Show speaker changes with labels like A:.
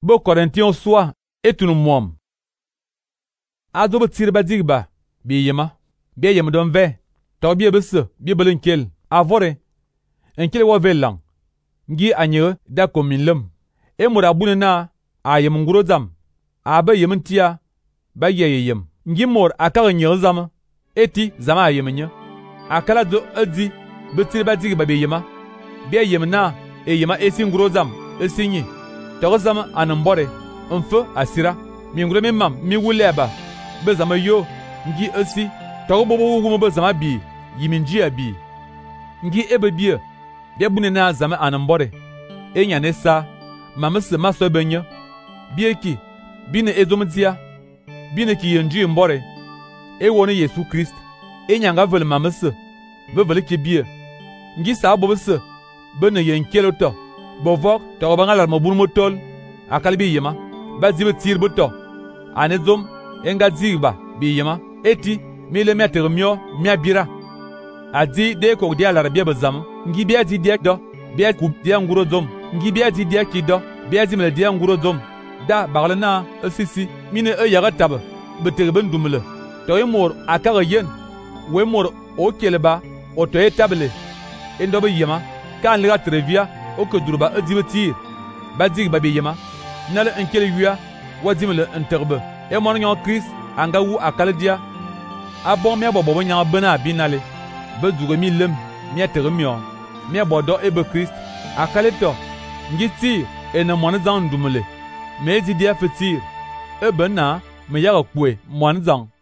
A: Bo Korintiyon soa etunu mom. Azo be tir ba digba bi yema. Bi yem don ve. To bi bese bi belin kel. Avore. Enkel wo velang. Ngi anye da kominlem. E mura bunena a yem nguro zam. A ba yem tia ba yem. Ngi mor aka nyer zam. Eti zama yemnya. Akala do adi be tir ba digba bi yema. Bi yem na e yema esi nguro zam esinyi. To zama anambore. Mfe asira. Mi nguro mi mam mi wuleba. Be zama yo ngi esi. To bobo wugu be zama bi yiminji abi. Ngi ebe bie. Bi bunena zama anambore. Enya nesa mamse maso benya. Bieki bine ezomtia. Bine ki yenji mbore. E woni Yesu Christ. Enya nga vel mamse. Ve ki bie. Ngi sa bobse. Bene yenkeloto. Bovok to bangala mo bun motol. Akalbi yema. Ba zibe tir buto. Anezom enga ziba bi yema. Eti mile meter mio miabira. Adi de ko dia la bia bazam. Ngi bia di dia do. Bia ku dia nguro dom. Ngi bia di dia ki do. Bia di mele dia nguro dom. Da barlena sisi mine e yaga tab. Beter ben dumle. To e mor akara yen. We mor o keleba o to e table. Endo be yema. Kan liga trevia o ko durba edibetir. Ba dig ba be yema. Nale enkele wia wadimle enterbe. E mon nyon Christ anga wu akaladia. Abon me bobo nya bena binale. Be dugo mi lem mi atere mio. Mi bodo ebe Christ akaleto. Ngiti ene mon zan dumle. Me di dia fetir. Ebe na me yaga kwe mon zan.